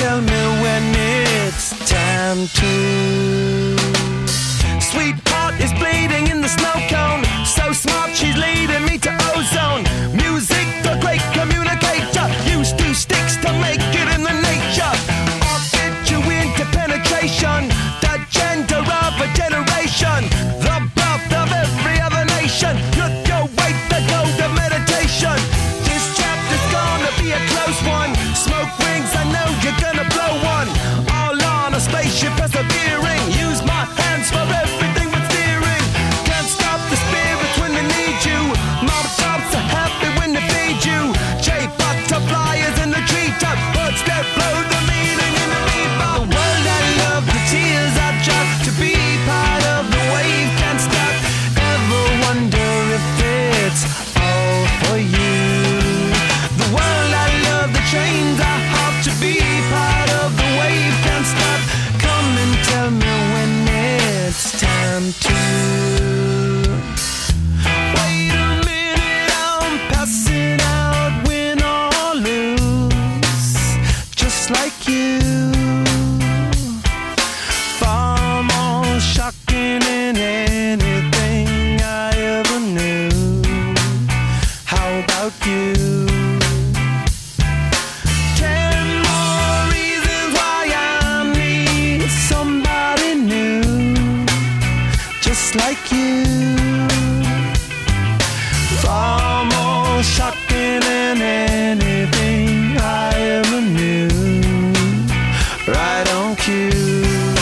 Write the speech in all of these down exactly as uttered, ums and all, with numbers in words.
tell me when it's time to. Sweetheart is bleeding in the snow cone. So smart, she's leading me to ozone. Music, the great communicator. Used two sticks to make it in the nature. I'll fit you into penetration. The gender of a generation. The birth of every other nation. Look your way to go to meditation. This chapter's gonna be a close one. Smoke rings, I know you're gonna blow one. All on a spaceship persevering. Use my hands for everything but steering. Can't stop the spirits when they need you. Mom tops are happy when they feed you. J butterflies in the treetop. Birds that blow the meaning in the meatball. The world I love, the tears I drop. To be part of the wave can't stop. Ever wonder if it's all for you? The world I love, the trains I hop. To be part of the wave can't stop. Come and tell me when it's time to. Wait a minute, I'm passing out, win or lose, just like you. Far more shocking than anything I ever knew. How about you? Ten more reasons why I need somebody new, just like you. Far more shocking than anything I ever knew. Right on cue.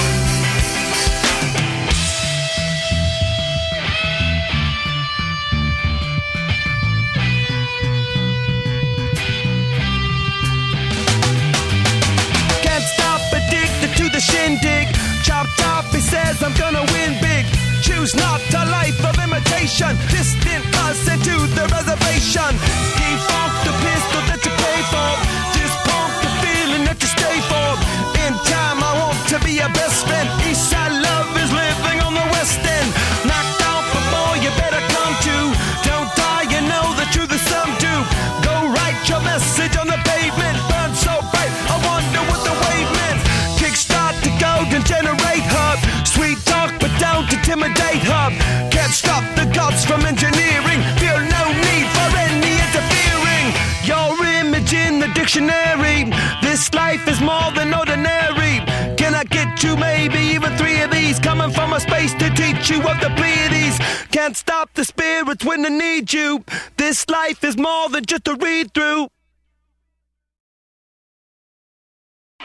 Can't stop, addicted to the shindig. Chop top, he says I'm gonna win big. Choose not a life of imitation. Distant us into the reservation. Defunct the pistol that you pay for. Just pump the feeling that you stay for. In time I want to be your best friend. Eastside love is living on the west end. Knocked out before you better come to. Don't die, you know the truth is some do. Go write your message on the pavement. Burn so bright, I wonder what the wave meant. Kickstart the golden generate hub. Sweet talk but don't intimidate hub. Can't stop the gods from engineering. Feel no need for any interfering. Your image in the dictionary. This life is more than ordinary. Can I get you maybe even three of these? Coming from a space to teach you of the Pleiades. Can't stop the spirits when they need you. This life is more than just a read through.